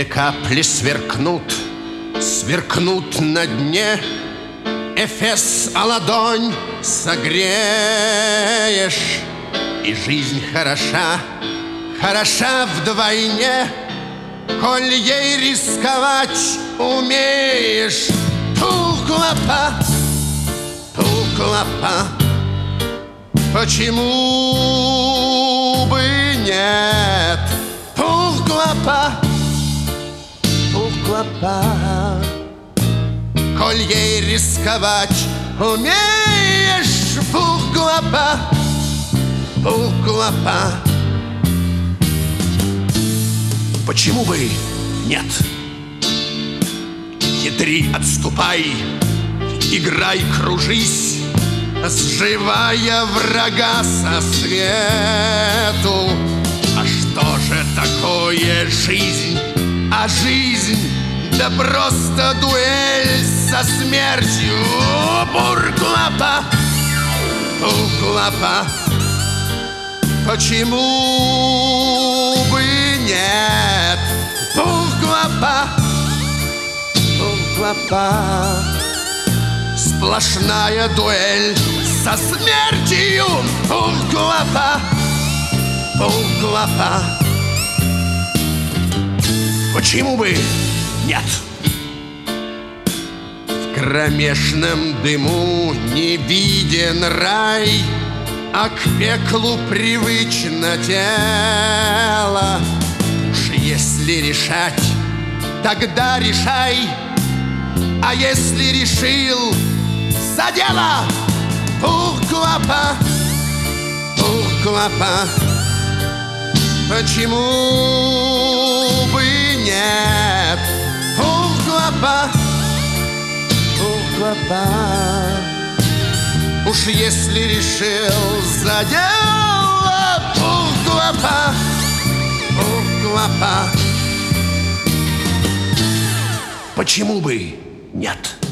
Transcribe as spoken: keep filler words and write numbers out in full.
Две капли сверкнут, сверкнут на дне. Эфес, а ладонь согреешь. И жизнь хороша, хороша вдвойне, коль ей рисковать умеешь. Пуклопа, пуклопа, почему бы нет? Пуклопа, пуклопа, коль ей рисковать умеешь. Пуклопа, пуклопа, почему бы нет? Хитри, отступай, играй, кружись, сживая врага со свету. А что же такое жизнь? А жизнь, да просто дуэль со смертью. Пуклопа, пуклопа, почему бы нет? Пуклопа, пуклопа, сплошная дуэль со смертью. Пуклопа, пуклопа, почему бы нет? В кромешном дыму не виден рай, а к пеклу привычно тело. Уж если решать, тогда решай. А если решил, за дело. Пуклопа, пуклопа, почему бы нет? Пуклопа, пуклопа, уж если решил, за дело. Пуклопа, пуклопа, почему бы нет?